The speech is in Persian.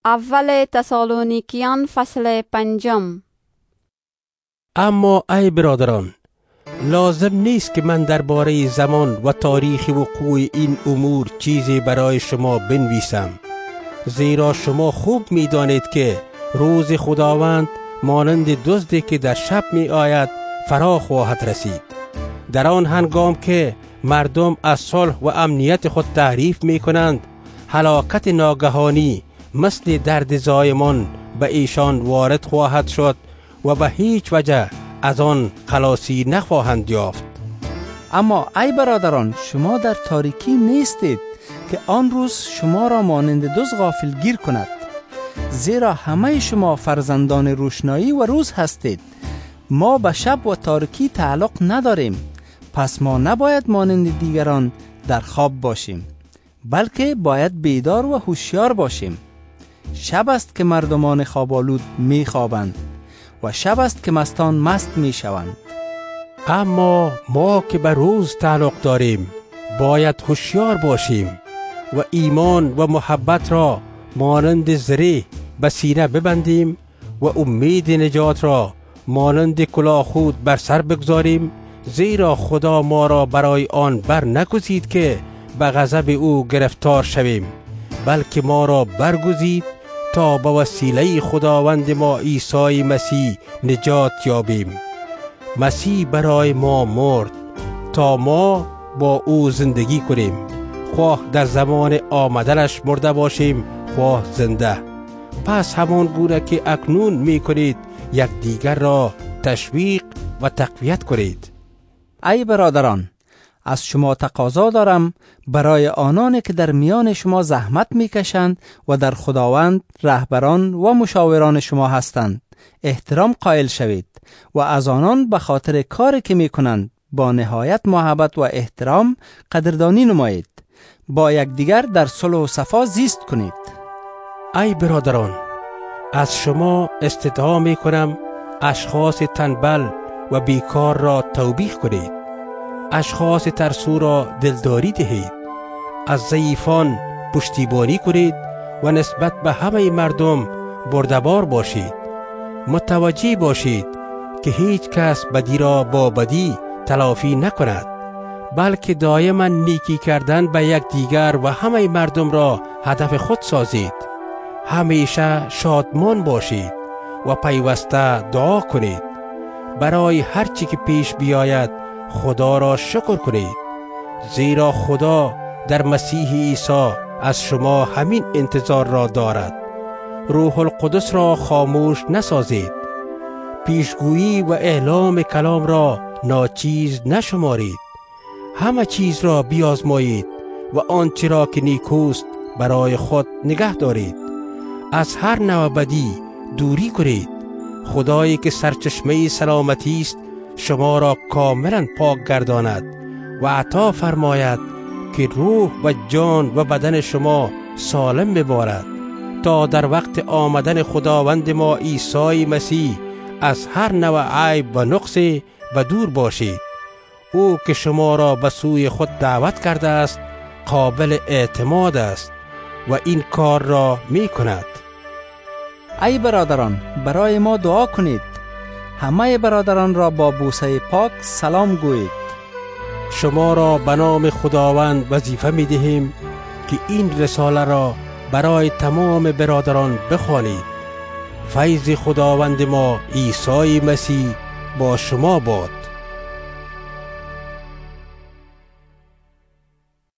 اول تسالونیکیان فصل 5. اما ای برادران، لازم نیست که من درباره زمان و تاریخ وقوع این امور چیزی برای شما بنویسم، زیرا شما خوب می دانید که روز خداوند مانند دزدی که در شب می آید فرا خواهد رسید. در آن هنگام که مردم از صلح و امنیت خود تعریف می کنند، هلاکت ناگهانی مثل درد زایمان به ایشان وارد خواهد شد و به هیچ وجه از آن خلاصی نخواهند یافت. اما ای برادران، شما در تاریکی نیستید که آن روز شما را مانند دزد غافلگیر کند، زیرا همه شما فرزندان روشنایی و روز هستید. ما به شب و تاریکی تعلق نداریم، پس ما نباید مانند دیگران در خواب باشیم، بلکه باید بیدار و هوشیار باشیم. شب است که مردمان خوابالود می خوابند و شب است که مستان مست می شوند. اما ما که به روز تعلق داریم باید هوشیار باشیم و ایمان و محبت را مانند زره به سینه ببندیم و امید نجات را مانند کلاهخود بر سر بگذاریم، زیرا خدا ما را برای آن بر نگزید که به غضب او گرفتار شویم، بلکه ما را برگزید تا به وسیله خداوند ما عیسی مسیح نجات یابیم. مسیح برای ما مرد تا ما با او زندگی کنیم، خواه در زمان آمدنش مرده باشیم خواه زنده. پس همان گونه که اکنون می کنید یکدیگر را تشویق و تقویت کنید. ای برادران، از شما تقاضا دارم برای آنانی که در میان شما زحمت میکشند و در خداوند رهبران و مشاوران شما هستند احترام قائل شوید و از آنان به خاطر کاری که میکنند با نهایت محبت و احترام قدردانی نمایید. با یکدیگر در صلح و صفا زیست کنید. ای برادران، از شما استدعا میکنم اشخاص تنبل و بیکار را توبیخ کنید، اشخاص ترسو را دلداری دهید، از ضعیفان پشتیبانی کنید و نسبت به همه مردم بردبار باشید. متوجه باشید که هیچ کس بدی را با بدی تلافی نکند، بلکه دائما نیکی کردن به یکدیگر و همه مردم را هدف خود سازید. همیشه شادمان باشید و پیوسته دعا کنید. برای هر چی که پیش بیاید خدا را شکر کنید، زیرا خدا در مسیح عیسی از شما همین انتظار را دارد. روح القدس را خاموش نسازید، پیشگویی و اعلام کلام را ناچیز نشمارید. همه چیز را بیازمایید و آنچه را که نیکوست برای خود نگه دارید. از هر نوع بدی دوری کنید. خدایی که سرچشمه سلامتی است شما را کاملا پاک گرداند و عطا فرماید که روح و جان و بدن شما سالم ببارد، تا در وقت آمدن خداوند ما عیسی مسیح از هر نوع عیب و نقص و دور باشید. او که شما را به سوی خود دعوت کرده است قابل اعتماد است و این کار را می کند. ای برادران، برای ما دعا کنید. همه برادران را با بوسه پاک سلام گویید. شما را به نام خداوند وظیفه می دهیم که این رساله را برای تمام برادران بخوانید. فیض خداوند ما عیسی مسیح با شما باد.